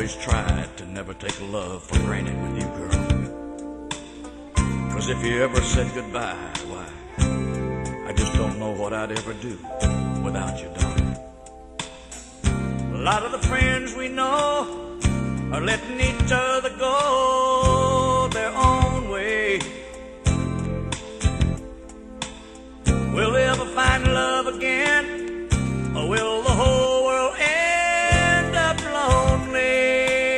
always tried to never take love for granted with you, girl. 'Cause if you ever said goodbye, why, I just don't know what I'd ever do without you, darling. A lot of the friends we know are letting each other go their own way. Will they ever find love again, or will the whole world end up lonely?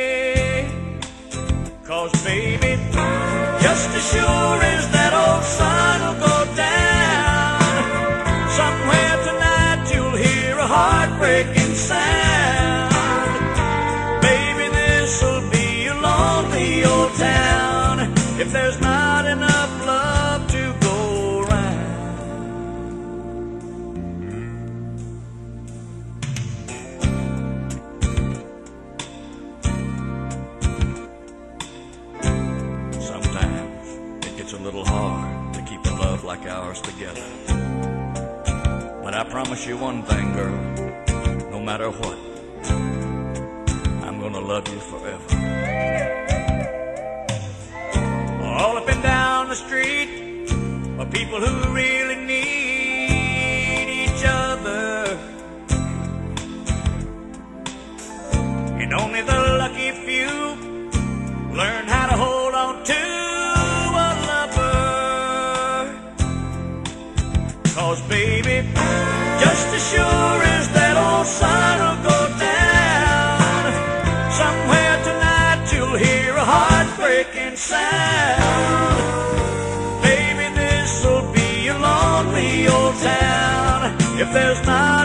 'Cause baby, just as sure as that old sun will go down, somewhere tonight you'll hear a heartbreaking sound. Baby, this'll be a lonely old town if there's not enough love to go around. Sometimes it gets a little hard to keep a love like ours together. But I promise you one thing, girl, no matter what, I'm gonna love you forever. All up and down the street are people who really need each other, and only the lucky few learn how to hold on to a lover. 'Cause baby, just as sure as that old sun will go down, somewhere tonight you'll hear a heartbreaking sound. Baby, this'll be a lonely old town if there's not